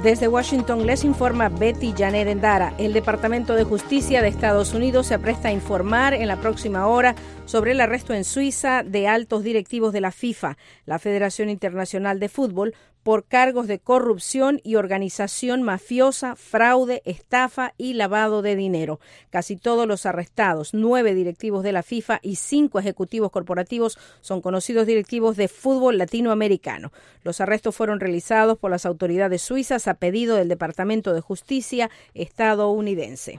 Desde Washington les informa Betty Janet Endara. El Departamento de Justicia de Estados Unidos se apresta a informar en la próxima hora sobre el arresto en Suiza de altos directivos de la FIFA, la Federación Internacional de Fútbol, por cargos de corrupción y organización mafiosa, fraude, estafa y lavado de dinero. Casi todos los arrestados, 9 directivos de la FIFA y 5 ejecutivos corporativos, son conocidos directivos de fútbol latinoamericano. Los arrestos fueron realizados por las autoridades suizas a pedido del Departamento de Justicia estadounidense.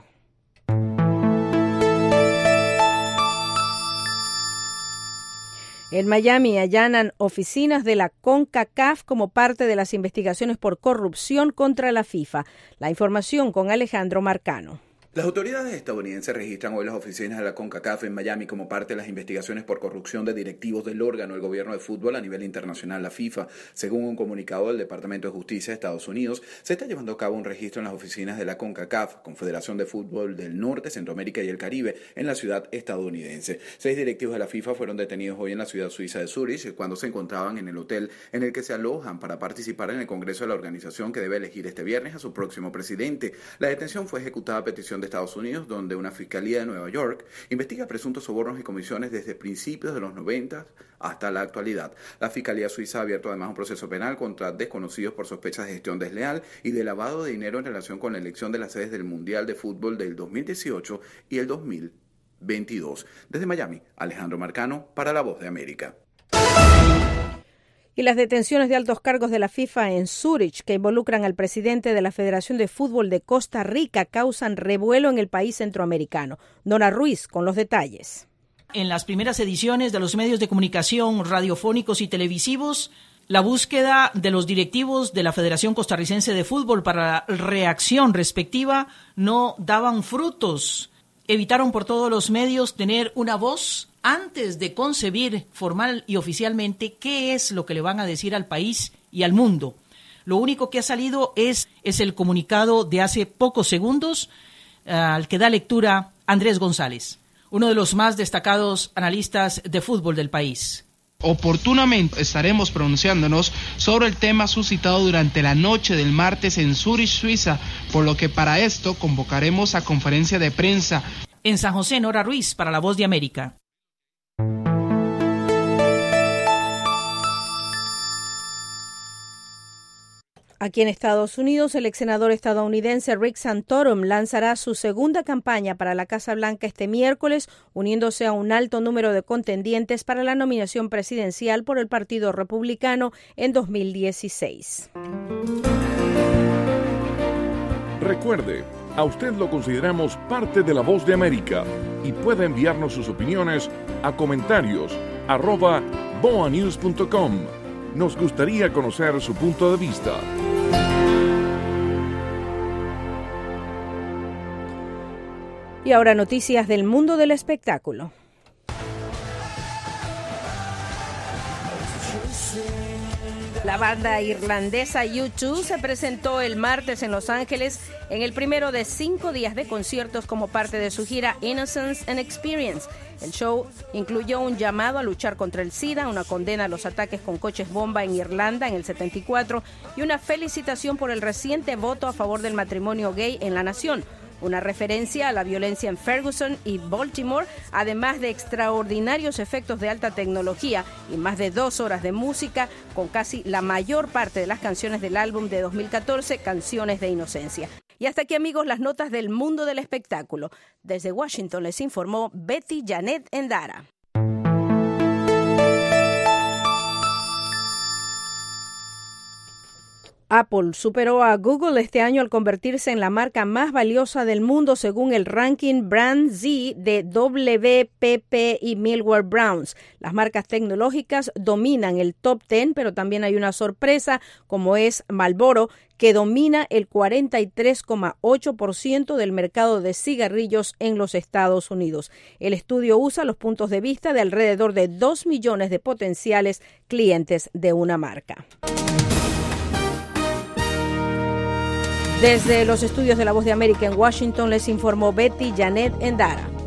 En Miami allanan oficinas de la CONCACAF como parte de las investigaciones por corrupción contra la FIFA. La información con Alejandro Marcano. Las autoridades estadounidenses registran hoy las oficinas de la CONCACAF en Miami como parte de las investigaciones por corrupción de directivos del órgano del gobierno de fútbol a nivel internacional, la FIFA. Según un comunicado del Departamento de Justicia de Estados Unidos, se está llevando a cabo un registro en las oficinas de la CONCACAF, Confederación de Fútbol del Norte, Centroamérica y el Caribe, en la ciudad estadounidense. 6 directivos de la FIFA fueron detenidos hoy en la ciudad suiza de Zúrich cuando se encontraban en el hotel en el que se alojan para participar en el Congreso de la organización que debe elegir este viernes a su próximo presidente. La detención fue ejecutada a petición de Estados Unidos, donde una fiscalía de Nueva York investiga presuntos sobornos y comisiones desde principios de los 90 hasta la actualidad. La fiscalía suiza ha abierto además un proceso penal contra desconocidos por sospechas de gestión desleal y de lavado de dinero en relación con la elección de las sedes del Mundial de Fútbol del 2018 y el 2022. Desde Miami, Alejandro Marcano para La Voz de América. Y las detenciones de altos cargos de la FIFA en Zúrich, que involucran al presidente de la Federación de Fútbol de Costa Rica, causan revuelo en el país centroamericano. Nora Ruiz con los detalles. En las primeras ediciones de los medios de comunicación radiofónicos y televisivos, la búsqueda de los directivos de la Federación Costarricense de Fútbol para la reacción respectiva no daban frutos. Evitaron por todos los medios tener una voz antes de concebir formal y oficialmente qué es lo que le van a decir al país y al mundo. Lo único que ha salido es el comunicado de hace pocos segundos al que da lectura Andrés González, uno de los más destacados analistas de fútbol del país. Oportunamente estaremos pronunciándonos sobre el tema suscitado durante la noche del martes en Zúrich, Suiza, por lo que para esto convocaremos a conferencia de prensa. En San José, Nora Ruiz para La Voz de América. Aquí en Estados Unidos, el ex senador estadounidense Rick Santorum lanzará su segunda campaña para la Casa Blanca este miércoles, uniéndose a un alto número de contendientes para la nominación presidencial por el Partido Republicano en 2016. Recuerde, a usted lo consideramos parte de La Voz de América y puede enviarnos sus opiniones a comentarios@boanews.com. Nos gustaría conocer su punto de vista. Y ahora noticias del mundo del espectáculo. La banda irlandesa U2 se presentó el martes en Los Ángeles en el primero de 5 días de conciertos como parte de su gira Innocence and Experience. El show incluyó un llamado a luchar contra el SIDA, una condena a los ataques con coches bomba en Irlanda en el 74 y una felicitación por el reciente voto a favor del matrimonio gay en la nación. Una referencia a la violencia en Ferguson y Baltimore, además de extraordinarios efectos de alta tecnología y más de 2 horas de música, con casi la mayor parte de las canciones del álbum de 2014, Canciones de Inocencia. Y hasta aquí, amigos, las notas del mundo del espectáculo. Desde Washington les informó Betty Janet Endara. Apple superó a Google este año al convertirse en la marca más valiosa del mundo según el ranking Brand Z de WPP y Millward Browns. Las marcas tecnológicas dominan el top 10, pero también hay una sorpresa, como es Marlboro, que domina el 43,8% del mercado de cigarrillos en los Estados Unidos. El estudio usa los puntos de vista de alrededor de 2 millones de potenciales clientes de una marca. Desde los estudios de La Voz de América en Washington les informó Betty Janet Endara.